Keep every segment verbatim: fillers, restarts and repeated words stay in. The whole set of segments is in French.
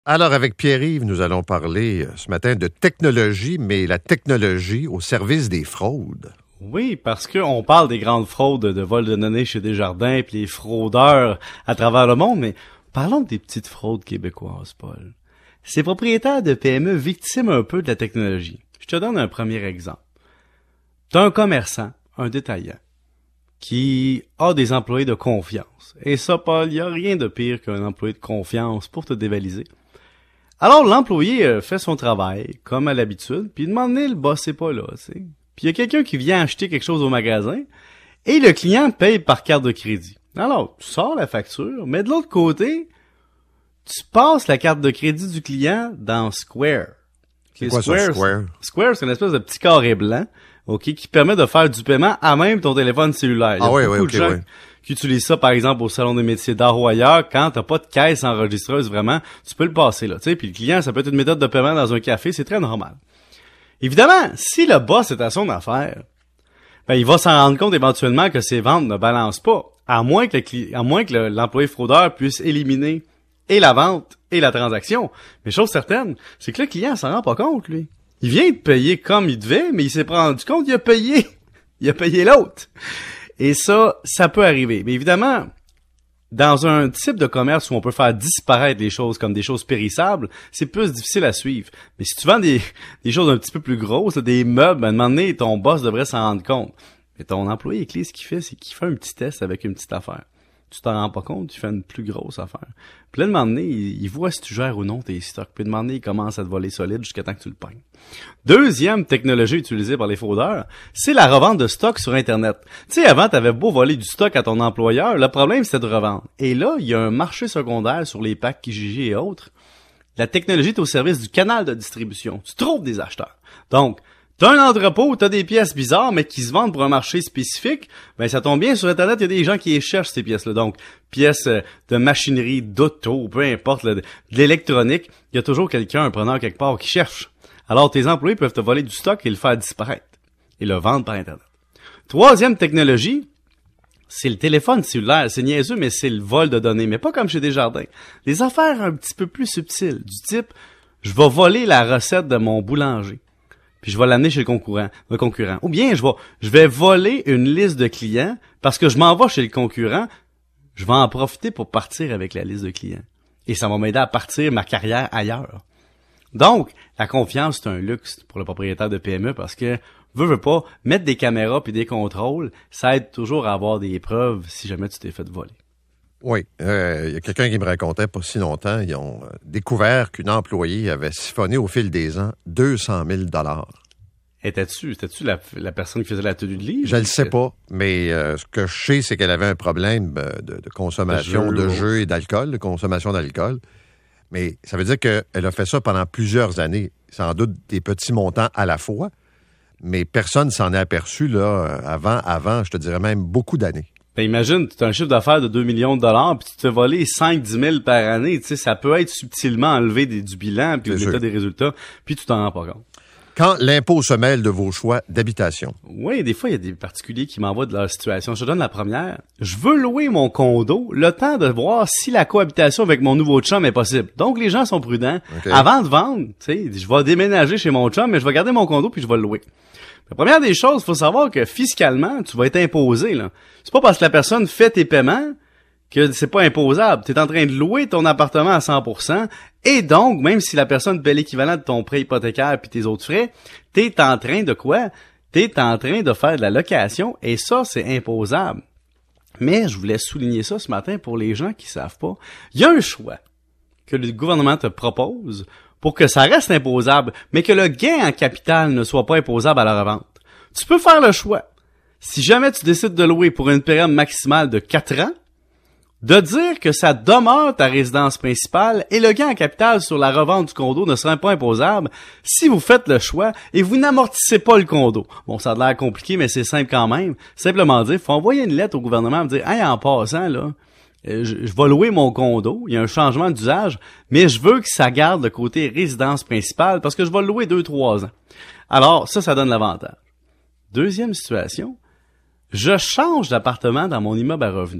Alors, avec Pierre-Yves, nous allons parler ce matin de technologie, mais la technologie au service des fraudes. Oui, parce qu'on parle des grandes fraudes de vol de données chez Desjardins puis les fraudeurs à travers le monde, mais parlons des petites fraudes québécoises, Paul. Ces propriétaires de P M E victimes un peu de la technologie. Je te donne un premier exemple. T'as un commerçant, un détaillant, qui a des employés de confiance. Et ça, Paul, il n'y a rien de pire qu'un employé de confiance pour te dévaliser. Alors, l'employé fait son travail, comme à l'habitude, puis de moment donné, le boss n'est pas là, tu sais. Puis il y a quelqu'un qui vient acheter quelque chose au magasin, et le client paye par carte de crédit. Alors, tu sors la facture, mais de l'autre côté, tu passes la carte de crédit du client dans Square. C'est quoi ça, Square? Square, c'est une espèce de petit carré blanc, ok, qui permet de faire du paiement à même ton téléphone cellulaire. Il y a ah oui, beaucoup oui, de okay, gens oui. qui utilisent ça, par exemple, au salon des métiers d'art ou ailleurs. Quand t'as pas de caisse enregistreuse, vraiment, tu peux le passer, là, tu sais. Puis le client, ça peut être une méthode de paiement dans un café, c'est très normal. Évidemment, si le boss est à son affaire, ben, il va s'en rendre compte éventuellement que ses ventes ne balancent pas. À moins que le cli- à moins que le, l'employé fraudeur puisse éliminer et la vente et la transaction. Mais chose certaine, c'est que le client s'en rend pas compte, lui. Il vient de payer comme il devait, mais il s'est pas rendu compte qu'il a payé. Il a payé l'autre. Et ça, ça peut arriver. Mais évidemment, dans un type de commerce où on peut faire disparaître les choses comme des choses périssables, c'est plus difficile à suivre. Mais si tu vends des, des choses un petit peu plus grosses, des meubles, à un moment donné, ton boss devrait s'en rendre compte. Mais ton employé clé, ce qu'il fait, c'est qu'il fait un petit test avec une petite affaire. Tu t'en rends pas compte, tu fais une plus grosse affaire. Puis là, de moment donné, il, il voit si tu gères ou non tes stocks. Puis de moment donné, il commence à te voler solide jusqu'à temps que tu le pognes. Deuxième technologie utilisée par les fraudeurs, c'est la revente de stock sur Internet. Tu sais, avant, t'avais beau voler du stock à ton employeur, le problème, c'était de revendre. Et là, il y a un marché secondaire sur les packs Kijiji et autres. La technologie est au service du canal de distribution. Tu trouves des acheteurs. Donc, t'as un entrepôt où t'as des pièces bizarres, mais qui se vendent pour un marché spécifique, ben ça tombe bien, sur Internet, il y a des gens qui les cherchent, ces pièces-là. Donc, pièces de machinerie, d'auto, peu importe, là, de l'électronique, il y a toujours quelqu'un, un preneur quelque part, qui cherche. Alors, tes employés peuvent te voler du stock et le faire disparaître. Et le vendre par Internet. Troisième technologie, c'est le téléphone cellulaire. C'est niaiseux, mais c'est le vol de données. Mais pas comme chez Desjardins. Les affaires un petit peu plus subtiles. Du type, je vais voler la recette de mon boulanger. Puis je vais l'amener chez le concurrent, le concurrent. Ou bien je vais, je vais voler une liste de clients parce que je m'en vais chez le concurrent. Je vais en profiter pour partir avec la liste de clients. Et ça va m'aider à partir ma carrière ailleurs. Donc, la confiance, c'est un luxe pour le propriétaire de P M E parce que, veux, veux pas, mettre des caméras puis des contrôles, ça aide toujours à avoir des preuves si jamais tu t'es fait voler. Oui, il euh, y a quelqu'un qui me racontait pas si longtemps, ils ont euh, découvert qu'une employée avait siphonné au fil des ans deux cent mille dollars. Étais-tu, étais-tu la, la personne qui faisait la tenue de livre? Je le sais pas, mais euh, ce que je sais, c'est qu'elle avait un problème euh, de, de consommation de jeux, de jeux et d'alcool, de consommation d'alcool. Mais ça veut dire qu'elle a fait ça pendant plusieurs années, sans doute des petits montants à la fois, mais personne s'en est aperçu là avant, avant, je te dirais même beaucoup d'années. Ben imagine, tu as un chiffre d'affaires de deux millions de dollars, puis tu te fais voler cinq à dix mille par année, tu sais, ça peut être subtilement enlevé des, du bilan, puis de l'état des résultats, puis tu t'en rends pas compte. Quand l'impôt se mêle de vos choix d'habitation. Oui, des fois, il y a des particuliers qui m'envoient de leur situation. Je te donne la première. Je veux louer mon condo, le temps de voir si la cohabitation avec mon nouveau chum est possible. Donc, les gens sont prudents. Okay. Avant de vendre, tu sais, je vais déménager chez mon chum, mais je vais garder mon condo puis je vais le louer. La première des choses, il faut savoir que fiscalement, tu vas être imposé, là. C'est pas parce que la personne fait tes paiements que c'est pas imposable. Tu es en train de louer ton appartement à cent pour cent et donc, même si la personne paie l'équivalent de ton prêt hypothécaire puis tes autres frais, tu es en train de quoi? Tu es en train de faire de la location et ça, c'est imposable. Mais je voulais souligner ça ce matin pour les gens qui savent pas. Il y a un choix que le gouvernement te propose pour que ça reste imposable, mais que le gain en capital ne soit pas imposable à la revente. Tu peux faire le choix. Si jamais tu décides de louer pour une période maximale de quatre ans, de dire que ça demeure ta résidence principale et le gain en capital sur la revente du condo ne sera pas imposable si vous faites le choix et vous n'amortissez pas le condo. Bon, ça a l'air compliqué, mais c'est simple quand même. Simplement dire, faut envoyer une lettre au gouvernement et dire, hey, en passant, là, je, je vais louer mon condo, il y a un changement d'usage, mais je veux que ça garde le côté résidence principale parce que je vais le louer deux, trois ans. Alors, ça, ça donne l'avantage. Deuxième situation, je change d'appartement dans mon immeuble à revenus.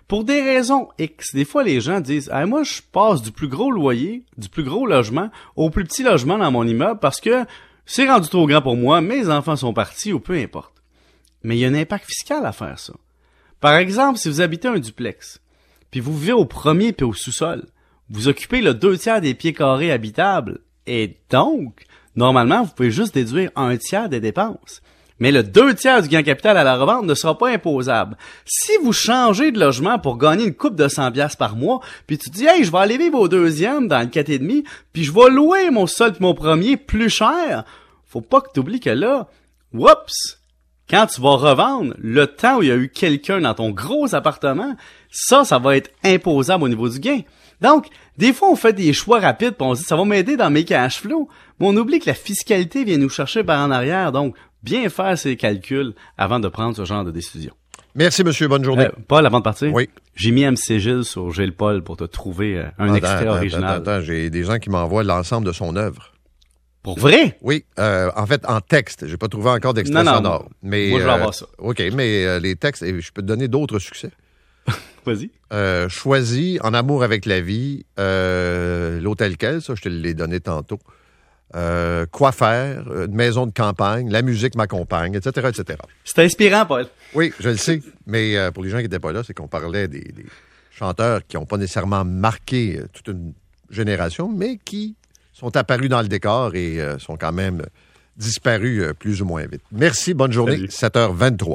Pour des raisons X, des fois les gens disent hey, « moi je passe du plus gros loyer, du plus gros logement au plus petit logement dans mon immeuble parce que c'est rendu trop grand pour moi, mes enfants sont partis ou peu importe. » Mais il y a un impact fiscal à faire ça. Par exemple, si vous habitez un duplex, puis vous vivez au premier puis au sous-sol, vous occupez le deux tiers des pieds carrés habitables, et donc, normalement, vous pouvez juste déduire un tiers des dépenses. Mais le deux tiers du gain capital à la revente ne sera pas imposable. Si vous changez de logement pour gagner une coupe de cent piastres par mois, puis tu dis « Hey, je vais aller vivre au deuxième dans le quatre et demi, puis je vais louer mon sol puis mon premier plus cher », faut pas que tu oublies que là, whoops, quand tu vas revendre, le temps où il y a eu quelqu'un dans ton gros appartement, ça, ça va être imposable au niveau du gain. Donc, des fois, on fait des choix rapides puis on se dit « ça va m'aider dans mes cash flows », mais on oublie que la fiscalité vient nous chercher par en arrière. Donc, bien faire ses calculs avant de prendre ce genre de décision. Merci, monsieur. Bonne journée. Euh, Paul, avant de partir, oui. J'ai mis M C Gilles sur Gilles Paul pour te trouver euh, un attends, extrait attends, original. Attends, attends, j'ai des gens qui m'envoient l'ensemble de son œuvre. Pour vrai? Oui, euh, en fait, en texte. J'ai pas trouvé encore d'extrait non, non, sonore. Mais, moi, je vais euh, avoir ça. OK, mais euh, les textes, je peux te donner d'autres succès. Vas-y. Euh, Choisi, En amour avec la vie, euh, L'Hôtel Quel, ça, je te l'ai donné tantôt. Euh, quoi faire, une maison de campagne, la musique m'accompagne, et cetera, et cetera. C'est inspirant, Paul. Oui, je le sais, mais euh, pour les gens qui n'étaient pas là, c'est qu'on parlait des, des chanteurs qui n'ont pas nécessairement marqué euh, toute une génération, mais qui sont apparus dans le décor et euh, sont quand même disparus euh, plus ou moins vite. Merci, bonne journée, Salut. sept heures vingt-trois.